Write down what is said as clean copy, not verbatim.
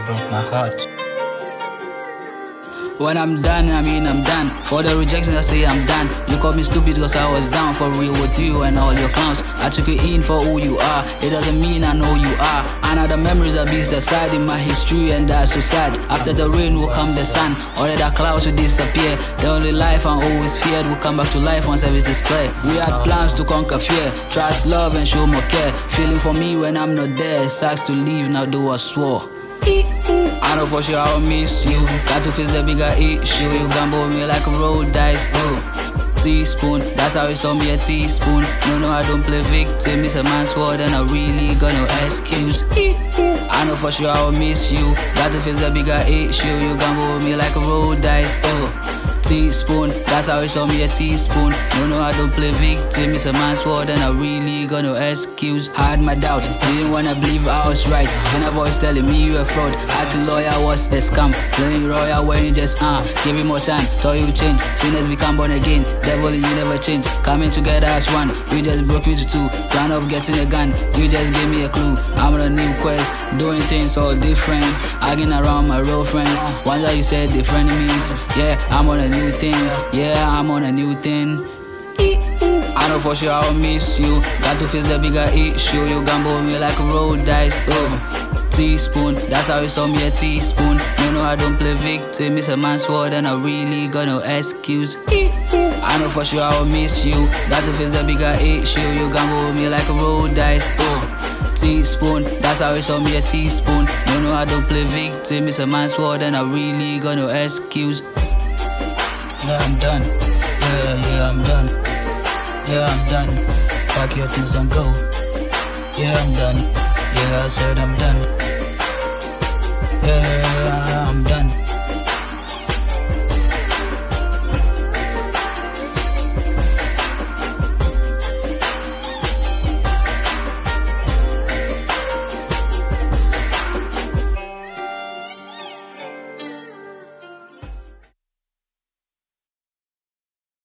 broke my heart. When I'm done, I mean I'm done. For the rejection, I say I'm done. You called me stupid cause I was down for real with you and all your clowns. I took you in for who you are. It doesn't mean I know you are. And now the memories are beats that side in my history, and that's so sad. After the rain will come the sun, all of the clouds will disappear. The only life I always feared will come back to life once everything is clear. We had plans to conquer fear, trust, love, and show more care. Feeling for me when I'm not there. It sucks to leave, now do I swore. I know for sure I'll miss you. Got to face the bigger issue. You gamble me like a roll dice. Teaspoon, that's how you saw me a teaspoon. No, I don't play victim. It's a man's word and I really got no excuse. I know for sure I'll miss you. Got to face the bigger issue. You gamble me like a roll dice. Teaspoon, that's how you saw me a teaspoon. No, I don't play victim. It's a man's word and I really got no excuse. I had my doubt, didn't wanna believe I was right. Then a voice telling me you a fraud. Acting lawyer was a scam. Playing royal when you just give you more time, thought you change. Sinners become born again. Devil, you never change. Coming together as one. You just broke me to two. Plan of getting a gun. You just gave me a clue. I'm on a new quest, doing things all different. Arguing around my real friends. One that you said different means. Yeah, I'm on a new thing. Yeah, I'm on a new thing. I know for sure I'll miss you. Got to face the bigger issue. You gamble me like a roll dice. Teaspoon, that's how you saw me a teaspoon. No, I don't play victim. It's a man's word and I really got no excuse. I know for sure I'll miss you. Got to face the bigger issue. You gamble me like a roll dice. Teaspoon, that's how you saw me a teaspoon. No, I don't play victim. It's a man's word and I really got no excuse. Yeah, I'm done. Yeah, I'm done. Yeah, I'm done. Pack your things and go. Yeah, I'm done. Yeah, I said I'm done. Yeah.